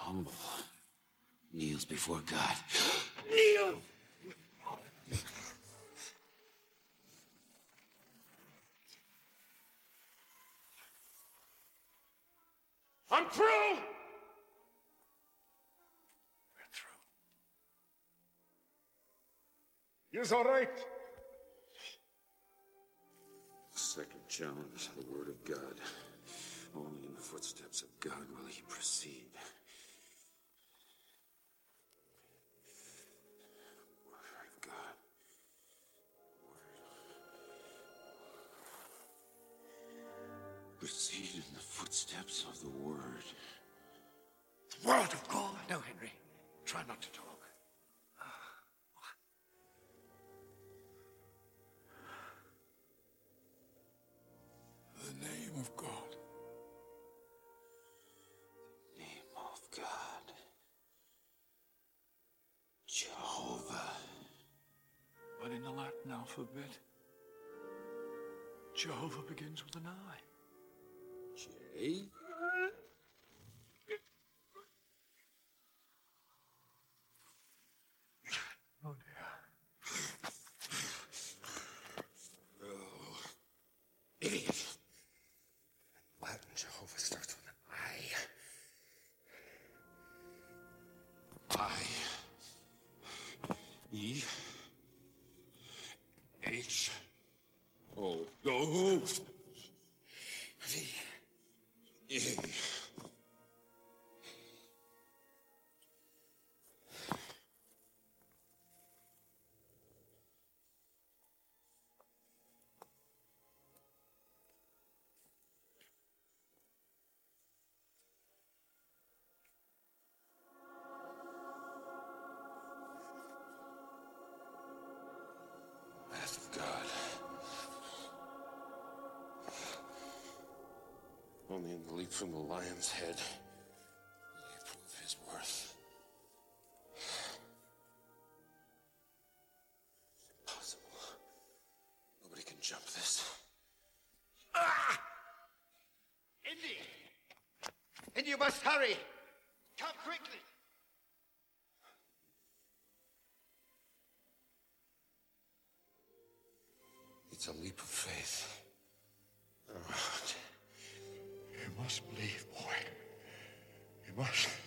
humble, kneels before God. Kneel! I'm through! We're through. You's all right. Second challenge, the word of God. Only in the footsteps of God will he proceed. Word of God. Word. Proceed in the footsteps of the word. The word of God. No, Henry. Try not to talk. The name of God. Name of God. Jehovah. But in the Latin alphabet, Jehovah begins with an I. J? Oh dear. Idiot. Latin Jehovah starts with an I. E H O O V. E. Wrath of God. Only in the leap from the lion's head will he prove his worth. Impossible. Nobody can jump this. Ah! Indy! Indy, you must hurry! Come quickly! It's a leap of faith. You must believe, boy. You must.